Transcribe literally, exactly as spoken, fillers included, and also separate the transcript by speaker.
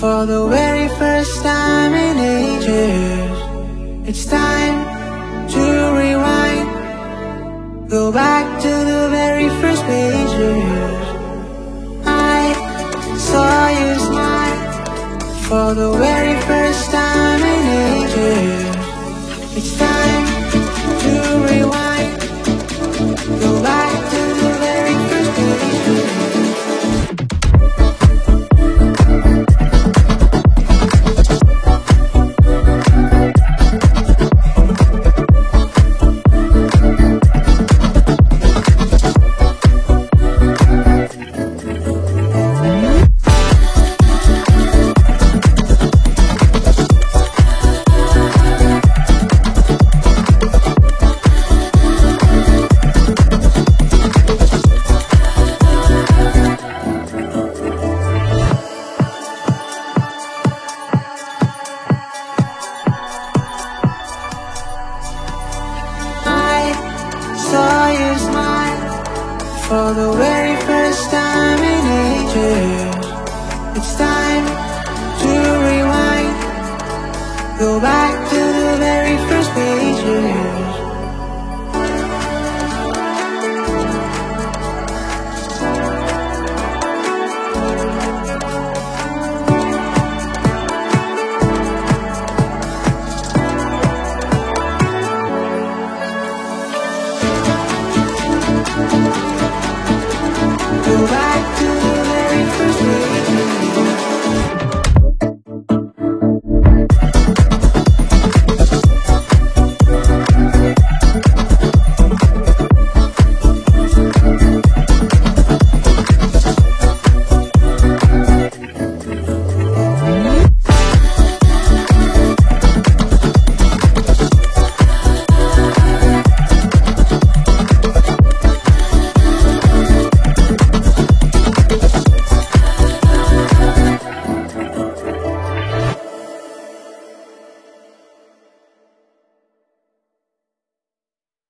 Speaker 1: For the very first time in ages, it's time to rewind. Go back to the very first pages. I saw you smile for the very first time in ages. It's time to rewind. Go back to the very first pages. Saw you smile for the very first time in ages.